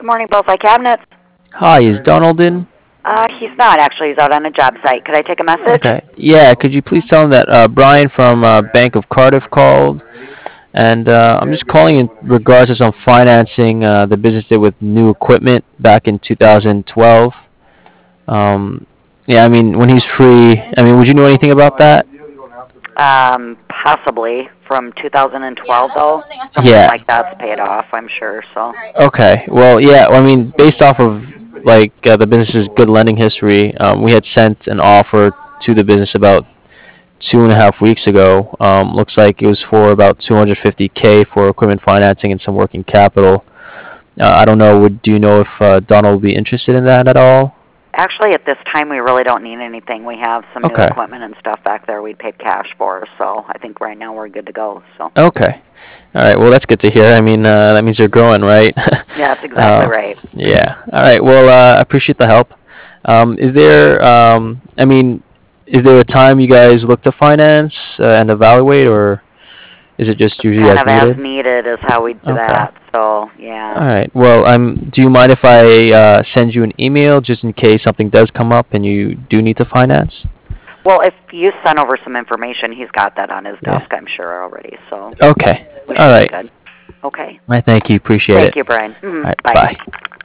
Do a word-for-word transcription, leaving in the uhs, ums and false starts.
morning, Bowfly Cabinets. Hi, is Donald in? Uh, he's not actually. He's out on a job site. Could I take a message? Okay. Yeah, could you please tell him that uh, Brian from uh, Bank of Cardiff called? And uh, I'm just calling in regards to some financing uh, the business did with new equipment back in two thousand twelve. Um, yeah, I mean, when he's free, I mean, would you know anything about that? Um, possibly from two thousand twelve though. Something Yeah. like that's paid off, I'm sure. So. Okay. Well, yeah. I mean, based off of like uh, the business's good lending history, um, we had sent an offer to the business about two and a half weeks ago. Um, looks like it was for about two hundred fifty k for equipment financing and some working capital. Uh, I don't know. Would do you know if uh, Donald would be interested in that at all? Actually, at this time, we really don't need anything. We have some new Okay. equipment and stuff back there we paid cash for, so I think right now we're good to go. So. Okay. All right. Well, that's good to hear. I mean, uh, that means you're growing, right? Yeah, that's exactly uh, right. yeah. All right. Well, uh, I appreciate the help. Um, is there? Um, I mean, is there a time you guys look to finance uh, and evaluate, or is it just usually Kind as of as needed? needed is how we do Okay. that. So, All yeah. right. Well, um, do you mind if I uh, send you an email just in case something does come up and you do need to finance? Well, if you send over some information, he's got that on his Yeah. desk, I'm sure, already. So Okay. we All should be right. good. Okay. I thank you. Appreciate Thank it. you, Brian. All Mhm. right. Bye. Bye.